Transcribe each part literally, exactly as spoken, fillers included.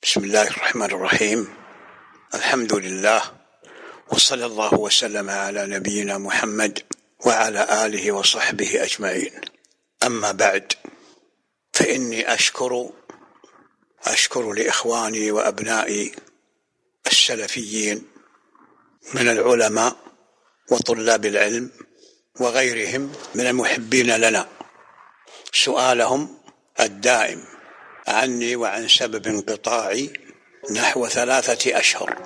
بسم الله الرحمن الرحيم. الحمد لله، وصلى الله وسلم على نبينا محمد وعلى آله وصحبه أجمعين. أما بعد، فإني أشكر أشكر لإخواني وأبنائي السلفيين من العلماء وطلاب العلم وغيرهم من المحبين لنا سؤالهم الدائم عني وعن سبب انقطاعي نحو ثلاثة أشهر،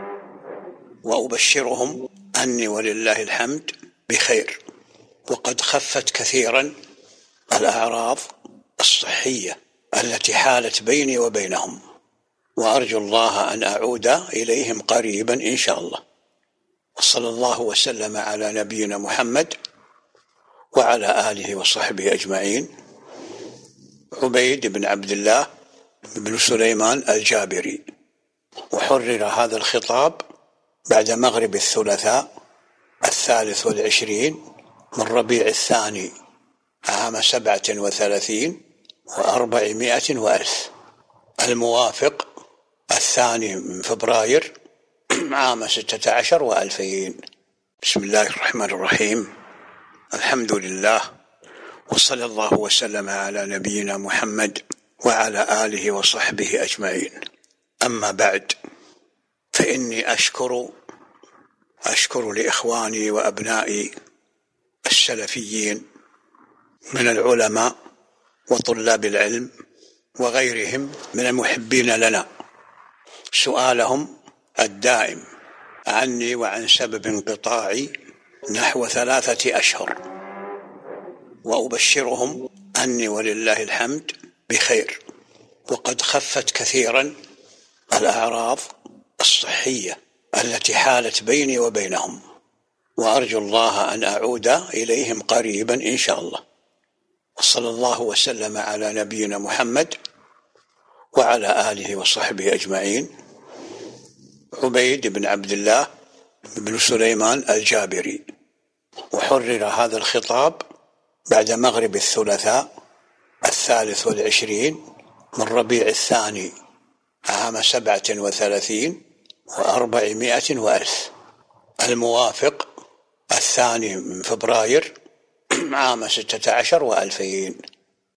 وأبشرهم أني ولله الحمد بخير، وقد خفت كثيرا الأعراض الصحية التي حالت بيني وبينهم، وأرجو الله أن أعود إليهم قريبا إن شاء الله. وصلى الله وسلم على نبينا محمد وعلى آله وصحبه أجمعين. عبيد بن عبد الله بن سليمان الجابري. وحرر هذا الخطاب بعد مغرب الثلاثاء الثالث والعشرين من ربيع الثاني عام سبعة وثلاثين وأربعمائة وألف، الموافق الثاني من فبراير عام ستة عشر وألفين. بسم الله الرحمن الرحيم. الحمد لله، وصلى الله وسلم على نبينا محمد وعلى آله وصحبه أجمعين. أما بعد، فإني أشكر أشكر لإخواني وأبنائي السلفيين من العلماء وطلاب العلم وغيرهم من المحبين لنا سؤالهم الدائم عني وعن سبب انقطاعي نحو ثلاثة أشهر، وأبشرهم أني ولله الحمد بخير، وقد خفت كثيرا الأعراض الصحية التي حالت بيني وبينهم، وأرجو الله أن أعود إليهم قريبا إن شاء الله. وصلى الله وسلم على نبينا محمد وعلى آله وصحبه أجمعين. عبيد بن عبد الله بن سليمان الجابري. وحرر هذا الخطاب بعد مغرب الثلاثاء الثالث والعشرين من ربيع الثاني عام سبعة وثلاثين وأربعمائة وألف، الموافق الثاني من فبراير عام ستة عشر وألفين.